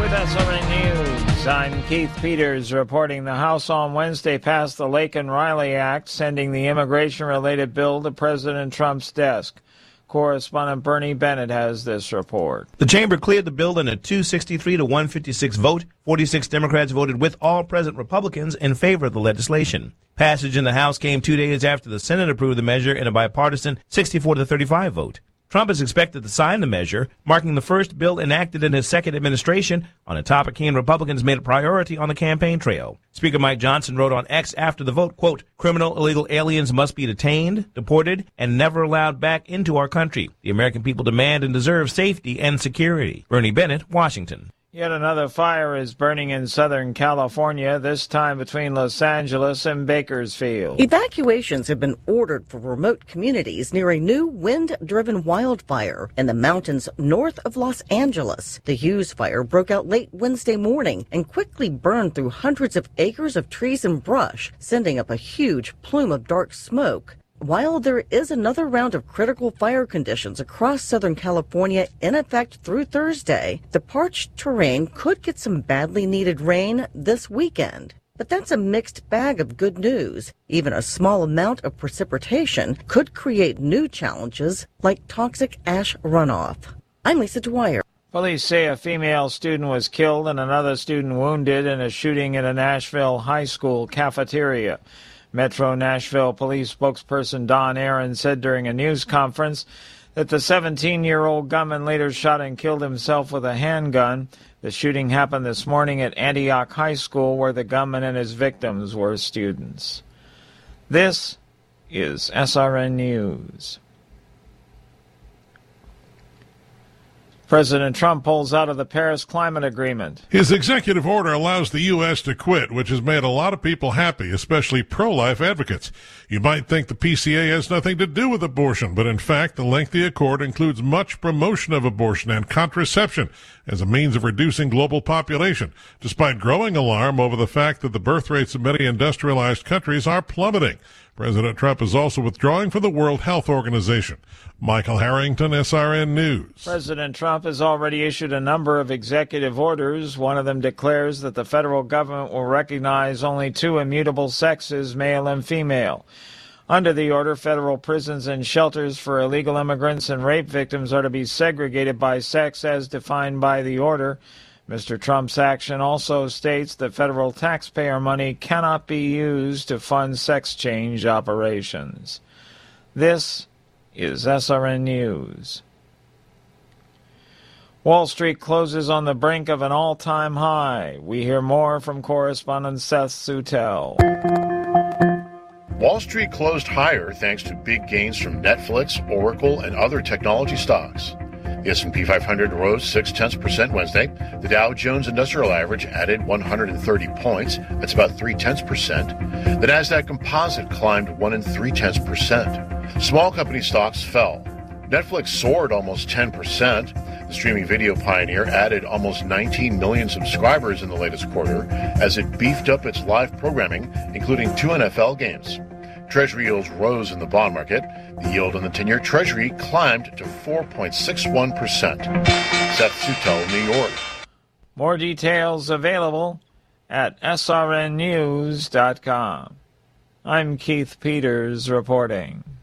with SRN News. I'm Keith Peters reporting the House on Wednesday passed the Laken-Riley Act, sending the immigration-related bill to President Trump's desk. Correspondent Bernie Bennett has this report. The chamber cleared the bill in a 263 to 156 vote. 46 Democrats voted with all present Republicans in favor of the legislation. Passage in the House came 2 days after the Senate approved the measure in a bipartisan 64 to 35 vote. Trump is expected to sign the measure, marking the first bill enacted in his second administration on a topic he and Republicans made a priority on the campaign trail. Speaker Mike Johnson wrote on X after the vote, quote, "Criminal illegal aliens must be detained, deported, and never allowed back into our country. The American people demand and deserve safety and security." Bernie Bennett, Washington. Yet another fire is burning in Southern California, this time between Los Angeles and Bakersfield. Evacuations have been ordered for remote communities near a new wind-driven wildfire in the mountains north of Los Angeles. The Hughes fire broke out late Wednesday morning and quickly burned through hundreds of acres of trees and brush, sending up a huge plume of dark smoke. While there is another round of critical fire conditions across Southern California in effect through Thursday, the parched terrain could get some badly needed rain this weekend. But that's a mixed bag of good news. Even a small amount of precipitation could create new challenges like toxic ash runoff. I'm Lisa Dwyer. Police say a female student was killed and another student wounded in a shooting at a Nashville high school cafeteria. Metro Nashville police spokesperson Don Aaron said during a news conference that the 17-year-old gunman later shot and killed himself with a handgun. The shooting happened this morning at Antioch High School, where the gunman and his victims were students. This is SRN News. President Trump pulls out of the Paris Climate Agreement. His executive order allows the U.S. to quit, which has made a lot of people happy, especially pro-life advocates. You might think the PCA has nothing to do with abortion, but in fact, the lengthy accord includes much promotion of abortion and contraception as a means of reducing global population, despite growing alarm over the fact that the birth rates of many industrialized countries are plummeting. President Trump is also withdrawing from the World Health Organization. Michael Harrington, SRN News. President Trump has already issued a number of executive orders. One of them declares that the federal government will recognize only two immutable sexes, male and female. Under the order, federal prisons and shelters for illegal immigrants and rape victims are to be segregated by sex as defined by the order. Mr. Trump's action also states that federal taxpayer money cannot be used to fund sex change operations. This is SRN News. Wall Street closes on the brink of an all-time high. We hear more from correspondent Seth Sutel. Wall Street closed higher thanks to big gains from Netflix, Oracle, and other technology stocks. The S&P 500 rose 0.6% Wednesday. The Dow Jones Industrial Average added 130 points. That's about 0.3%. The Nasdaq Composite climbed 1.3%. Small company stocks fell. Netflix soared almost 10%. The streaming video pioneer added almost 19 million subscribers in the latest quarter as it beefed up its live programming, including 2 NFL games. Treasury yields rose in the bond market. The yield on the 10-year Treasury climbed to 4.61%. Seth Sutel, New York. More details available at srnnews.com. I'm Keith Peters reporting.